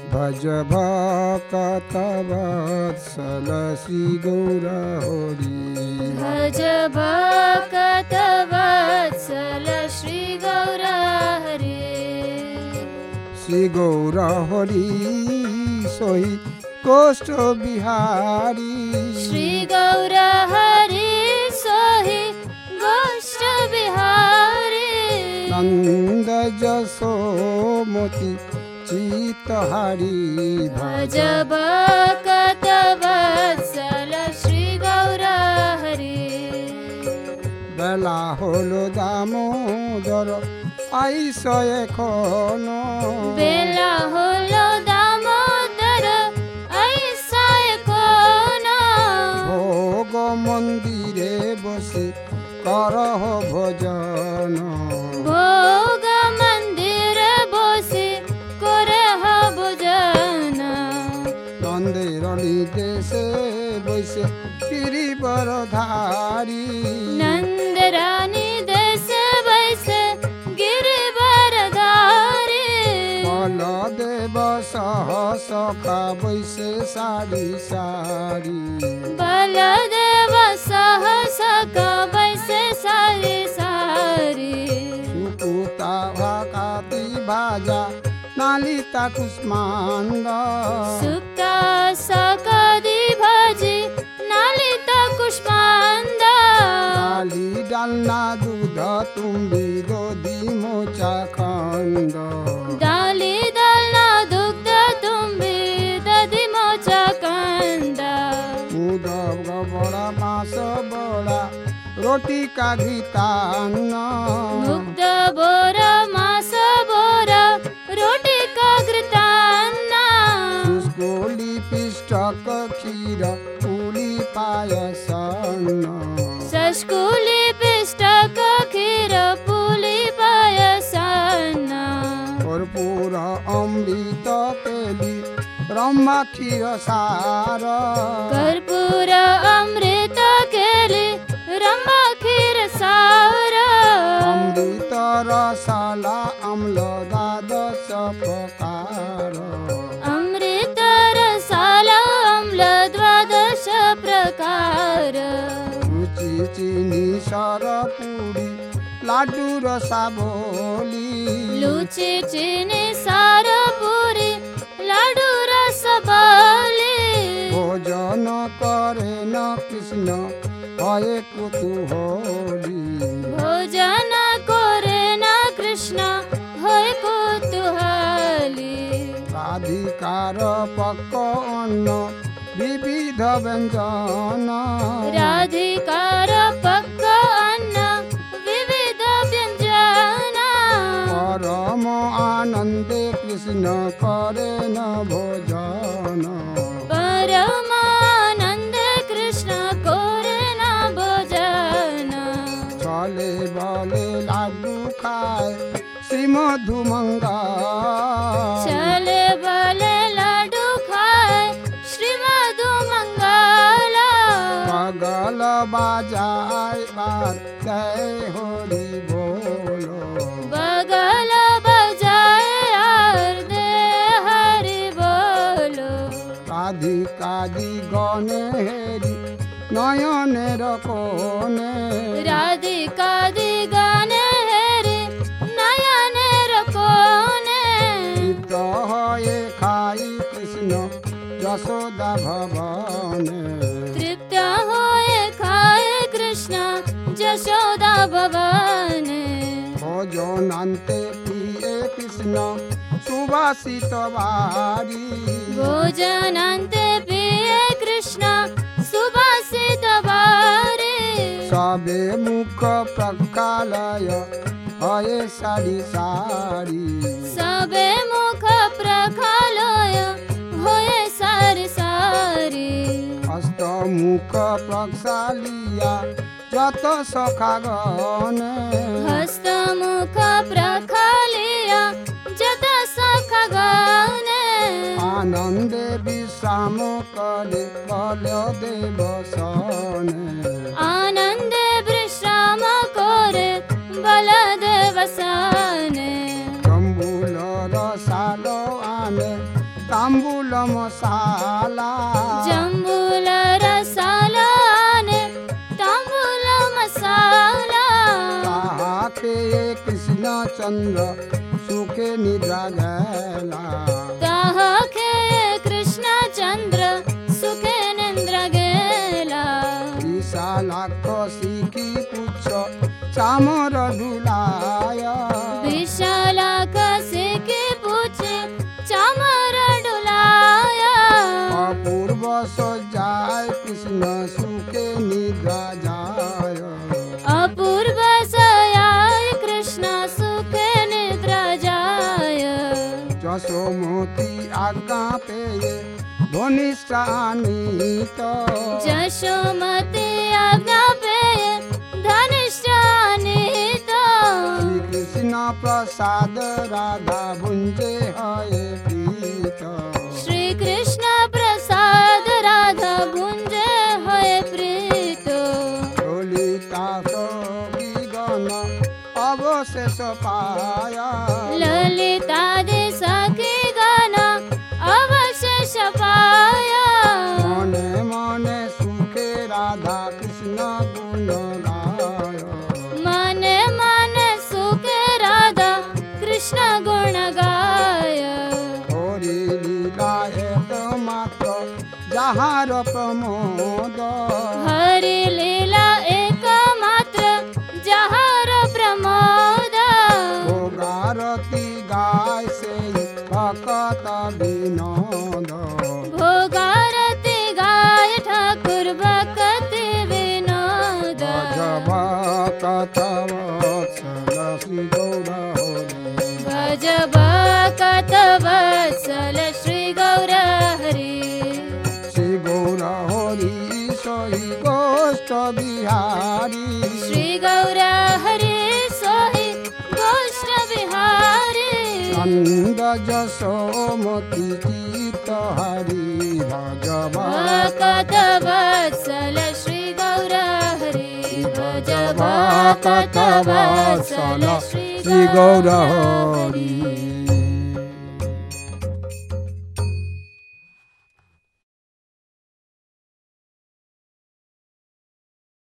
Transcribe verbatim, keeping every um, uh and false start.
भज भक्तवत्सल श्री गौर हरि भज भक्तवत्सल श्री गौर हरि श्री गौर हरि सोहि गोष्ठ बिहारी श्री गौर हरि सोहि गोष्ठ बिहारी नंद जसोमती चित्तहारी भज भक्तवत्सल श्री गौर हरि বেলা হলো দামোদর আইস এখন বেলা হলো দামোদর আইস এখন ভোগ মন্দিরে বসে করহ ভজন ভোগ মন্দিরে বসে করহ ভজন নন্দের নির্দেশে বসে গিরিবর ধারী नंद रानी देश वैसे गिरिवर धारी বলদেব সহ সখা বৈশে সারি সারি बलदेव सहस वैसे सारी सारी সুকুতা ভাকাতি ভাজা নালিতা কুষ্মাণ্ড सुप्ता सकदी भजी नालिता कुष्मांदा ডালি ডালনা দুধ তুমি দধি মোচা খণ্ড डाली दलना दुग्ध तुम्बी दधि मोचा कंदा মুদ বড়া মাছ বড়া রুটি কাঘিতান্ন मुग्ध बोरा मास बोरा रोटी का घृतान्ना শুষ্কলি পিষ্টক ক্ষীর পুলি পায়সন্ন सस्कुली पिष्टक खीर पुली पायसन्ना কর্পূর অমৃত কেলি ব্রহ্মা ক্ষীর সার कर्पूर अमृत केली रमा खीर सारा অমৃত রসালা অম্ল দ্বাদশ প্রকার अमृत रसाला अम्ल द्वादश प्रकार রুচি চিনি সর পুরি লাড্ডু রসাবলি लुचि चीनी सार पूरी लाडू रस बाली ভোজন করে ন কৃষ্ণ হয় কুতুহলী भोजन करे न कृष्ण होय कुतूहली রাধিকার পক্ক অন্ন বিবিধ ব্যঞ্জন राधिकार पक्क अन्न विविध व्यंजन পরম আনন্দে কৃষ্ণ করে ন ভোজন परमानंद कृष्ण करे न भोजन চলে বলে লাড্ডু খায় শ্রীমধুমঙ্গা चले बले लाडू खाए श्रीमधु मंगला পাগল বাজায় বার জয় হরি বলো बगल बजाए यार दे हरि बोलो রাধিকাদি গণে হেরি নয়নের কোণে राधिका दी गाने हेरी नयनेर कोने তৃপ্ত হয়ে খাই কৃষ্ণ যশোদা ভবনে तृप्त होए खाए कृष्ण जशोदा भवाने ভোজনান্তে প্রিয়ে কৃষ্ণ সুবাসিত বাড়ি भोजनान्ते प्रिय कृष्ण सुभाषित बारे সবে মুখ প্রক্ষালয় হয়ে সারি সারি सबे मुख प्रखालय होए सारी सारी হস্ত মুখ প্রক্ষালিয়া যত সখাগণে हस्त मुख प्रखालिया जत सख गाने আনন্দে বিশ্রাম করে বলদেব সনে आनंद विश्राम करे बलदेव साने জম্বুল রসালো আনে তা मसाला जंबूल रसालाने तांबूल मसाला कहा के कृष्ण चंद्र सुखे निद्रा गैला कहा के कृष्ण चंद्र सुखे निंद्र गेला विशाला कौशिकी पुच्छ चामर डुलाय विशाला कसे के पूछे चामर डुलाया अपूर्व सजाय कृष्ण सुखे निद्रा जाय अपूर्व सयाय कृष्ण सुखे निद्रा जाय जशोमती आज्ञा पे धनिष्ठानित जशोमती आज्ञा पे धनिष्ठानित श्री कृष्ण प्रसाद राधा भुंजे हये प्रीत श्री कृष्ण प्रसाद राधा भुंजे हये प्रीत ललिता सखी गण अवशेष पाया ललिता दे सखी गाना अवशेष पाया मने मने सुखे राधा कृष्ण गुण गाय मने मने सुखे राधा कृष्ण गुण गाय हरि लीला एकमात्र जहार प्रमोद हरि लीला एकमात्र जहार प्रमोद भोगारती गाय से भक्त विनोद भोगारती गाय ठाकुर भक्ति विनोद भक्त वत्सल श्री गौर हरि भज भक्त वत्सल श्री गौर हरि श्री गौर हरि सोहि गोष्ठ बिहारी श्री गौर हरि सोहि गोष्ठ बिहारी नंद जसोमती चित्त हरि भज भक्त वत्सल श्री गौर हरि भज भक्त वत्सल श्री श्री गौर हरि।